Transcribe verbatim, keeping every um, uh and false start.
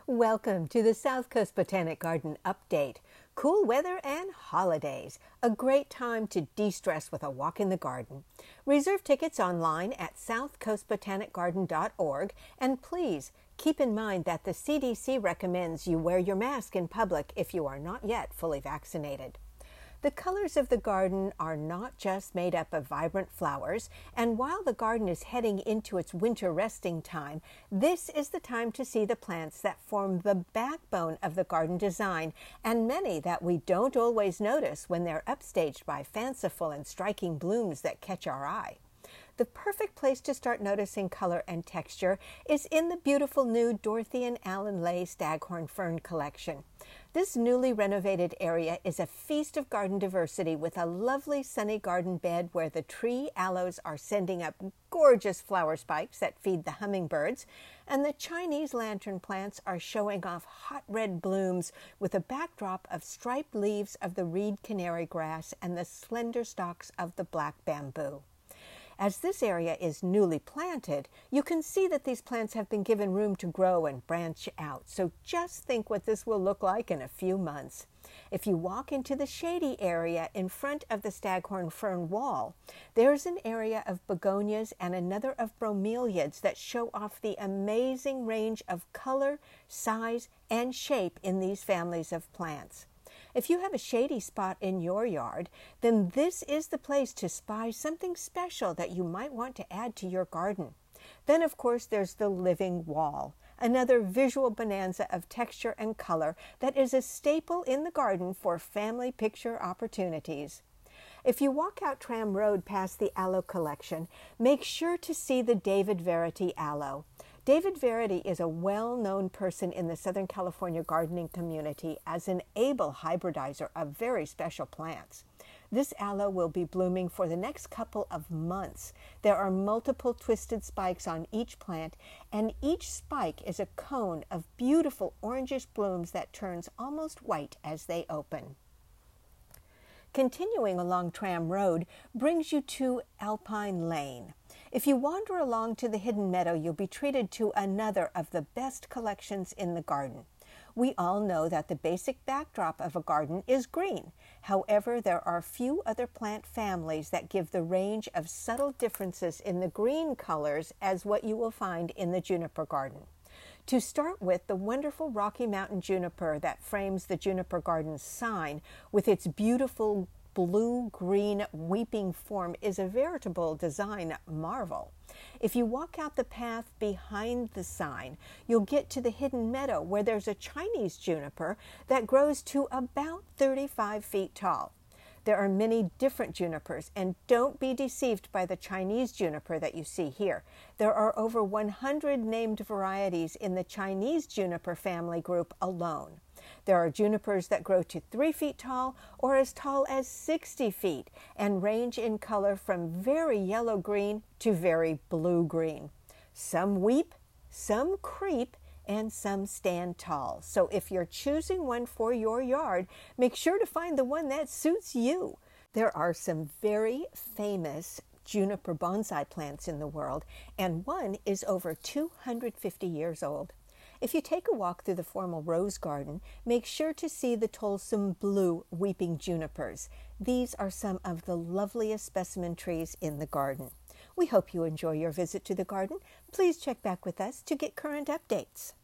Welcome to the South Coast Botanic Garden Update. Cool weather and holidays. A great time to de-stress with a walk in the garden. Reserve tickets online at south coast botanic garden dot org, and please keep in mind that the C D C recommends you wear your mask in public if you are not yet fully vaccinated. The colors of the garden are not just made up of vibrant flowers, and while the garden is heading into its winter resting time, this is the time to see the plants that form the backbone of the garden design, and many that we don't always notice when they're upstaged by fanciful and striking blooms that catch our eye. The perfect place to start noticing color and texture is in the beautiful new Dorothy and Alan Lay Staghorn Fern collection. This newly renovated area is a feast of garden diversity with a lovely sunny garden bed where the tree aloes are sending up gorgeous flower spikes that feed the hummingbirds, and the Chinese lantern plants are showing off hot red blooms with a backdrop of striped leaves of the reed canary grass and the slender stalks of the black bamboo. As this area is newly planted, you can see that these plants have been given room to grow and branch out, so just think what this will look like in a few months. If you walk into the shady area in front of the Staghorn Fern wall, there's an area of begonias and another of bromeliads that show off the amazing range of color, size, and shape in these families of plants. If you have a shady spot in your yard, then this is the place to spy something special that you might want to add to your garden. Then, of course, there's the living wall, another visual bonanza of texture and color that is a staple in the garden for family picture opportunities. If you walk out Tram Road past the aloe collection, make sure to see the David Verity aloe. David Verity is a well-known person in the Southern California gardening community as an able hybridizer of very special plants. This aloe will be blooming for the next couple of months. There are multiple twisted spikes on each plant, and each spike is a cone of beautiful orangish blooms that turns almost white as they open. Continuing along Tram Road brings you to Alpine Lane. If you wander along to the hidden meadow, you'll be treated to another of the best collections in the garden. We all know that the basic backdrop of a garden is green. However, there are few other plant families that give the range of subtle differences in the green colors as what you will find in the juniper garden. To start with, the wonderful Rocky Mountain juniper that frames the Juniper Garden's sign with its beautiful blue-green weeping form is a veritable design marvel. If you walk out the path behind the sign, you'll get to the hidden meadow where there's a Chinese juniper that grows to about thirty-five feet tall. There are many different junipers, and don't be deceived by the Chinese juniper that you see here. There are over one hundred named varieties in the Chinese juniper family group alone. There are junipers that grow to three feet tall or as tall as sixty feet and range in color from very yellow-green to very blue-green. Some weep, some creep, and some stand tall. So if you're choosing one for your yard, make sure to find the one that suits you. There are some very famous juniper bonsai plants in the world, and one is over two hundred fifty years old. If you take a walk through the formal rose garden, make sure to see the Tolsom Blue weeping junipers. These are some of the loveliest specimen trees in the garden. We hope you enjoy your visit to the garden. Please check back with us to get current updates.